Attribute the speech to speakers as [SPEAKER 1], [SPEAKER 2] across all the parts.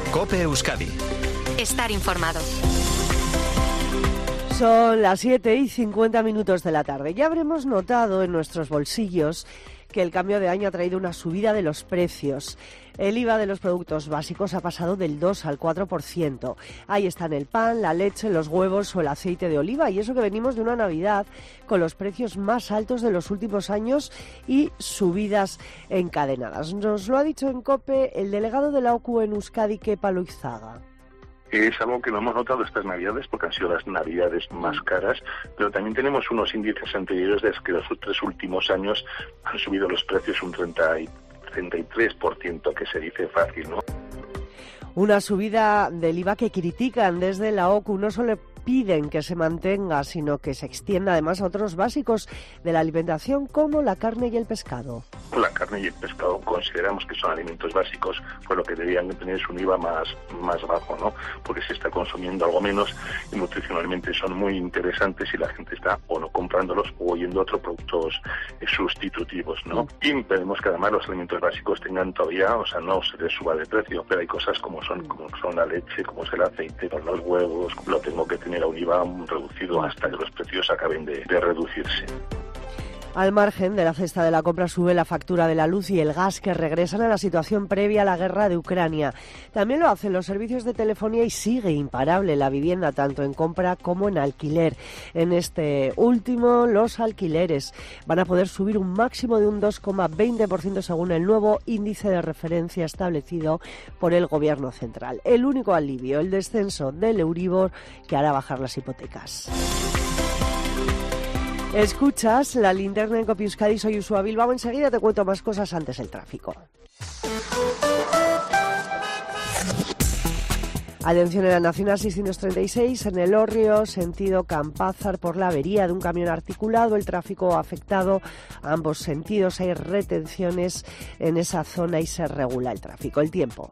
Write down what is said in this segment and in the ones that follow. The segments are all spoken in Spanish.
[SPEAKER 1] COPE Euskadi.
[SPEAKER 2] Estar informado.
[SPEAKER 3] Son las 7:50 de la tarde. Ya habremos notado en nuestros bolsillos que el cambio de año ha traído una subida de los precios. El IVA de los productos básicos ha pasado del 2 al 4%. Ahí están el pan, la leche, los huevos o el aceite de oliva. Y eso que venimos de una Navidad con los precios más altos de los últimos años y subidas encadenadas. Nos lo ha dicho en COPE el delegado de la OCU en Euskadi, Kepa Loizaga.
[SPEAKER 4] Es algo que lo hemos notado estas Navidades porque han sido las Navidades más caras, pero también tenemos unos índices anteriores de que los 3 últimos años han subido los precios un 33%, que se dice fácil, ¿no?
[SPEAKER 3] Una subida del IVA que critican desde la OCU. No solo piden que se mantenga, sino que se extienda además a otros básicos de la alimentación como la carne y el pescado.
[SPEAKER 4] La carne y el pescado consideramos que son alimentos básicos, por lo que deberían tener un IVA más bajo, ¿no? Porque se está consumiendo algo menos y nutricionalmente son muy interesantes y la gente está o no comprándolos o oyendo otros productos sustitutivos, ¿no? Y pedimos que además los alimentos básicos tengan todavía, o sea, no se les suba de precio, pero hay cosas como son la leche, como es el aceite, con los huevos, lo tengo que tener a un IVA reducido hasta que los precios acaben de reducirse.
[SPEAKER 3] Al margen de la cesta de la compra sube la factura de la luz y el gas, que regresan a la situación previa a la guerra de Ucrania. También lo hacen los servicios de telefonía y sigue imparable la vivienda, tanto en compra como en alquiler. En este último, los alquileres van a poder subir un máximo de un 2,20% según el nuevo índice de referencia establecido por el Gobierno central. El único alivio, el descenso del Euribor, que hará bajar las hipotecas. Escuchas la linterna en COPE Euskadi, soy Uxue Bilbao. Enseguida te cuento más cosas, antes el tráfico. Atención en la Nacional 636, en el Hórreo, sentido Campázar, por la avería de un camión articulado. El tráfico ha afectado a ambos sentidos, hay retenciones en esa zona y se regula el tráfico. El tiempo.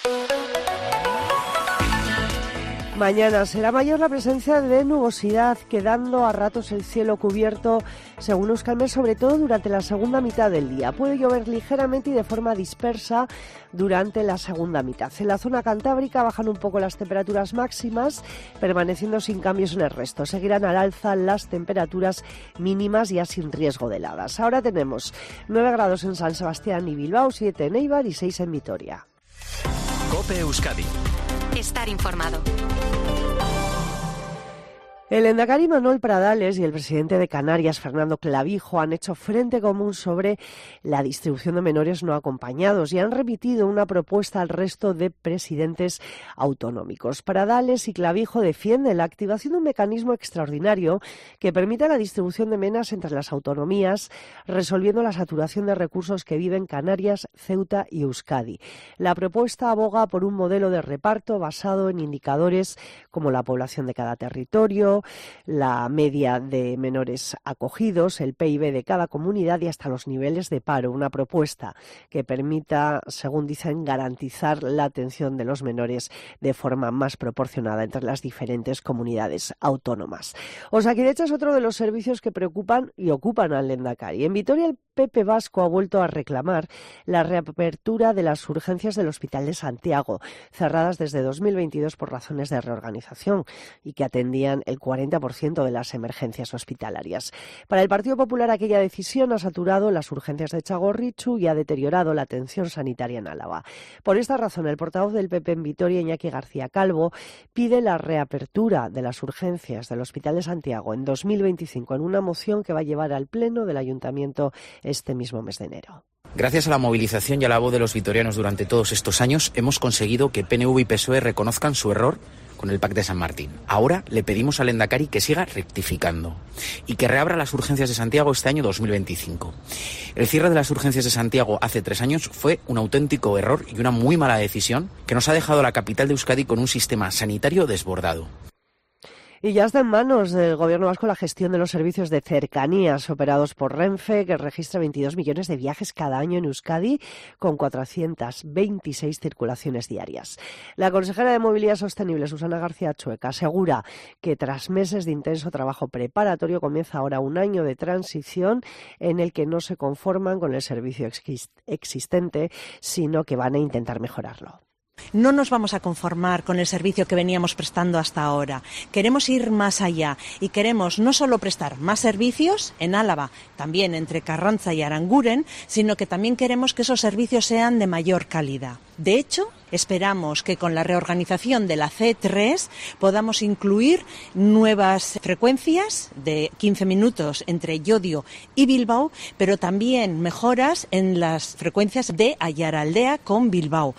[SPEAKER 3] Mañana será mayor la presencia de nubosidad, quedando a ratos el cielo cubierto, según Euskalmet, sobre todo durante la segunda mitad del día. Puede llover ligeramente y de forma dispersa durante la segunda mitad. En la zona cantábrica bajan un poco las temperaturas máximas, permaneciendo sin cambios en el resto. Seguirán al alza las temperaturas mínimas, ya sin riesgo de heladas. Ahora tenemos 9 grados en San Sebastián y Bilbao, 7 en Eibar y 6 en Vitoria.
[SPEAKER 1] COPE Euskadi.
[SPEAKER 2] Estar informado.
[SPEAKER 3] El lehendakari Manuel Pradales y el presidente de Canarias, Fernando Clavijo, han hecho frente común sobre la distribución de menores no acompañados y han remitido una propuesta al resto de presidentes autonómicos. Pradales y Clavijo defienden la activación de un mecanismo extraordinario que permita la distribución de menas entre las autonomías, resolviendo la saturación de recursos que viven Canarias, Ceuta y Euskadi. La propuesta aboga por un modelo de reparto basado en indicadores como la población de cada territorio, la media de menores acogidos, el PIB de cada comunidad y hasta los niveles de paro. Una propuesta que permita, según dicen, garantizar la atención de los menores de forma más proporcionada entre las diferentes comunidades autónomas. Osakidetza es otro de los servicios que preocupan y ocupan al lehendakari. En Vitoria, el PP vasco ha vuelto a reclamar la reapertura de las urgencias del Hospital de Santiago, cerradas desde 2022 por razones de reorganización y que atendían el 40% de las emergencias hospitalarias. Para el Partido Popular, aquella decisión ha saturado las urgencias de Txagorritxu y ha deteriorado la atención sanitaria en Álava. Por esta razón, el portavoz del PP en Vitoria, Iñaki García Calvo, pide la reapertura de las urgencias del Hospital de Santiago en 2025 en una moción que va a llevar al Pleno del Ayuntamiento este mismo mes de enero.
[SPEAKER 5] Gracias a la movilización y a la voz de los vitorianos durante todos estos años, hemos conseguido que PNV y PSOE reconozcan su error con el Pacto de San Martín. Ahora le pedimos al lehendakari que siga rectificando y que reabra las urgencias de Santiago este año 2025. El cierre de las urgencias de Santiago hace 3 años fue un auténtico error y una muy mala decisión que nos ha dejado a la capital de Euskadi con un sistema sanitario desbordado.
[SPEAKER 3] Y ya está en manos del Gobierno vasco la gestión de los servicios de cercanías operados por Renfe, que registra 22 millones de viajes cada año en Euskadi, con 426 circulaciones diarias. La consejera de Movilidad Sostenible, Susana García Chueca, asegura que tras meses de intenso trabajo preparatorio comienza ahora un año de transición en el que no se conforman con el servicio existente, sino que van a intentar mejorarlo.
[SPEAKER 6] No nos vamos a conformar con el servicio que veníamos prestando hasta ahora. Queremos ir más allá y queremos no solo prestar más servicios en Álava, también entre Carranza y Aranguren, sino que también queremos que esos servicios sean de mayor calidad. De hecho, esperamos que con la reorganización de la C3 podamos incluir nuevas frecuencias de 15 minutos entre Llodio y Bilbao, pero también mejoras en las frecuencias de Aiaraldea con Bilbao.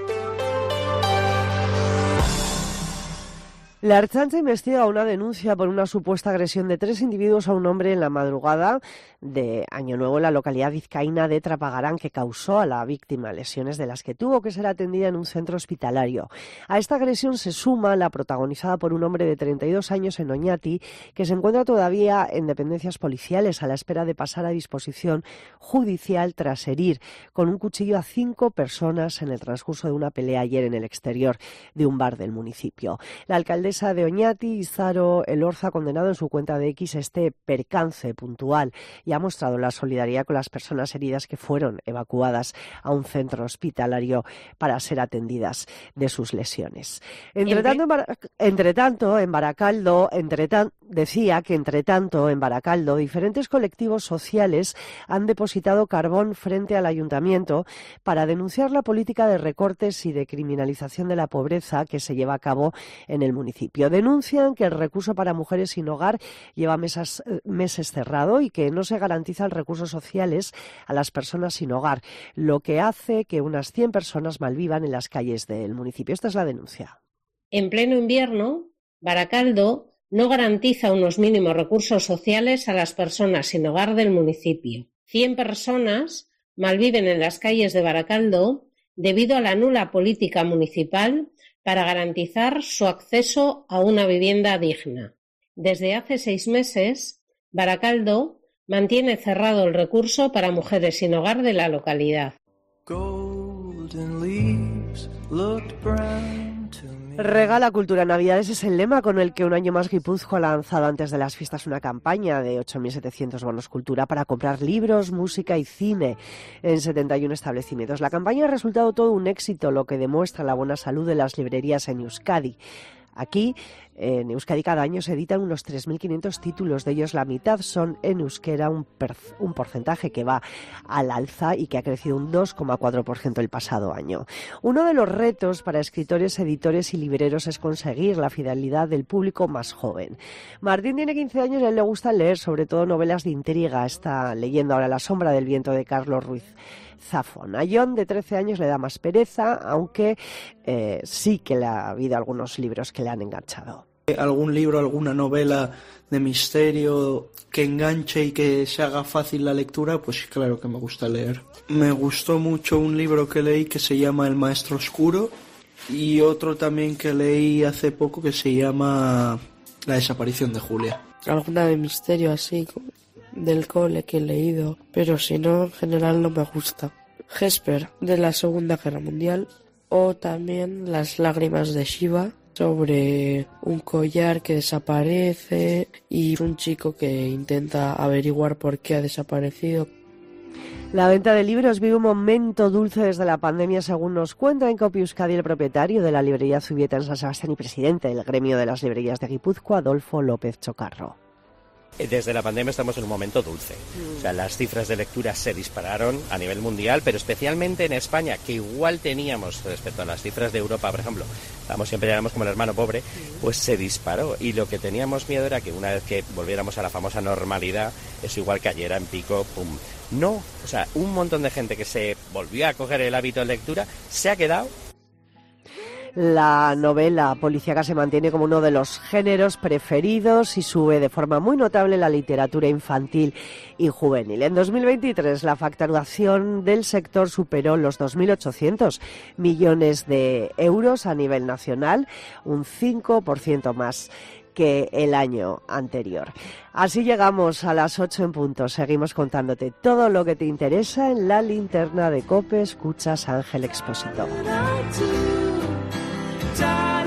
[SPEAKER 3] La Ertzaintza investiga una denuncia por una supuesta agresión de 3 individuos a un hombre en la madrugada de Año Nuevo en la localidad vizcaína de Trapagarán, que causó a la víctima lesiones de las que tuvo que ser atendida en un centro hospitalario. A esta agresión se suma la protagonizada por un hombre de 32 años en Oñati, que se encuentra todavía en dependencias policiales a la espera de pasar a disposición judicial tras herir con un cuchillo a 5 personas en el transcurso de una pelea ayer en el exterior de un bar del municipio. La alcaldesa de Oñati, Izaro Elorza, ha condenado en su cuenta de X este percance puntual y ha mostrado la solidaridad con las personas heridas que fueron evacuadas a un centro hospitalario para ser atendidas de sus lesiones. Entre tanto, en Baracaldo, diferentes colectivos sociales han depositado carbón frente al ayuntamiento para denunciar la política de recortes y de criminalización de la pobreza que se lleva a cabo en el municipio. Denuncian que el recurso para mujeres sin hogar lleva meses cerrado y que no se garantizan recursos sociales a las personas sin hogar, lo que hace que unas 100 personas malvivan en las calles del municipio. Esta es la denuncia.
[SPEAKER 7] En pleno invierno, Baracaldo no garantiza unos mínimos recursos sociales a las personas sin hogar del municipio. 100 personas malviven en las calles de Baracaldo debido a la nula política municipal para garantizar su acceso a una vivienda digna. Desde hace 6 meses, Baracaldo mantiene cerrado el recurso para mujeres sin hogar de la localidad.
[SPEAKER 3] Regala cultura en Navidad, ese es el lema con el que un año más Guipúzcoa ha lanzado antes de las fiestas una campaña de 8.700 bonos cultura para comprar libros, música y cine en 71 establecimientos. La campaña ha resultado todo un éxito, lo que demuestra la buena salud de las librerías en Euskadi. Aquí, en Euskadi, cada año se editan unos 3.500 títulos, de ellos la mitad son en euskera, un porcentaje que va al alza y que ha crecido un 2,4% el pasado año. Uno de los retos para escritores, editores y libreros es conseguir la fidelidad del público más joven. Martín tiene 15 años y a él le gusta leer, sobre todo novelas de intriga. Está leyendo ahora La sombra del viento de Carlos Ruiz Zafón. A John, de 13 años, le da más pereza, aunque sí que le ha habido algunos libros que le han enganchado.
[SPEAKER 8] Algún libro, alguna novela de misterio que enganche y que se haga fácil la lectura, pues claro que me gusta leer. Me gustó mucho un libro que leí que se llama El maestro oscuro y otro también que leí hace poco que se llama La desaparición de Julia.
[SPEAKER 9] Alguna de misterio así, del cole que he leído, pero si no, en general no me gusta. Hesper, de la Segunda Guerra Mundial, o también Las lágrimas de Shiva, sobre un collar que desaparece y un chico que intenta averiguar por qué ha desaparecido.
[SPEAKER 3] La venta de libros vive un momento dulce desde la pandemia, según nos cuenta en Copio Euskadi el propietario de la librería Zubieta en San Sebastián y presidente del gremio de las librerías de Guipúzcoa, Adolfo López Chocarro.
[SPEAKER 10] Desde la pandemia estamos en un momento dulce. O sea, las cifras de lectura se dispararon a nivel mundial, pero especialmente en España, que igual teníamos respecto a las cifras de Europa, por ejemplo, siempre éramos como el hermano pobre, pues se disparó. Y lo que teníamos miedo era que una vez que volviéramos a la famosa normalidad, eso igual cayera en pico, pum. No, o sea, un montón de gente que se volvió a coger el hábito de lectura se ha quedado.
[SPEAKER 3] La novela policíaca se mantiene como uno de los géneros preferidos y sube de forma muy notable la literatura infantil y juvenil. En 2023 la facturación del sector superó los 2.800 millones de euros a nivel nacional, un 5% más que el año anterior. Así llegamos a las 8 en punto. Seguimos contándote todo lo que te interesa en la linterna de COPE. Escuchas a Ángel Expósito.